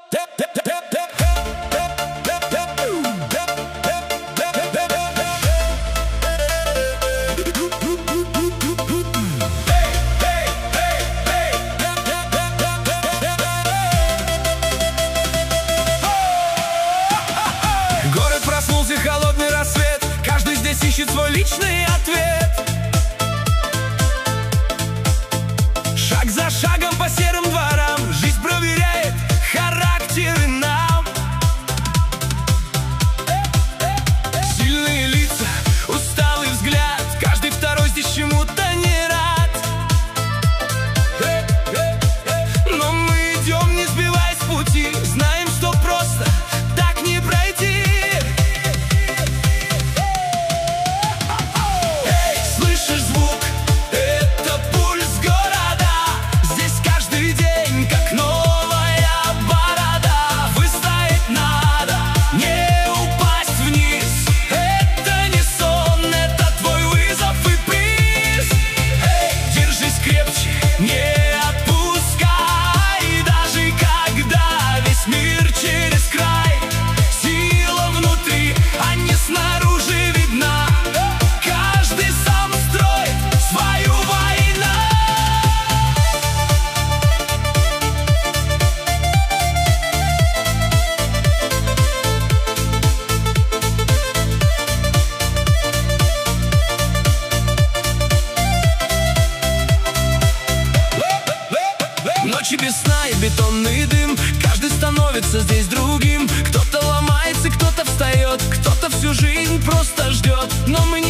Город проснулся, холодный рассвет. Каждый здесь ищет свой личный ответ. Шаг за шагом по серым дворам жизнь проверяет характеры нам. Сильные лица, усталый взгляд, каждый второй здесь чему-то не рад. Но мы идем, не сбиваясь с пути, знаем, что просто так не пройти. Слышишь звук? Это пульс города. Здесь каждый день как новая борода. Выстоять надо, не упасть вниз. Это не сон, это твой вызов и приз. Держись крепче, не отпускай. Даже когда весь мир через край, сила внутри, а не снаружи видна. Каждый сам строит свою войну. Ночи без сна и бетонный дым. Каждый становится здесь другим. Кто-то ломается, кто-то встает, кто-то всю жизнь просто ждет. Но мы не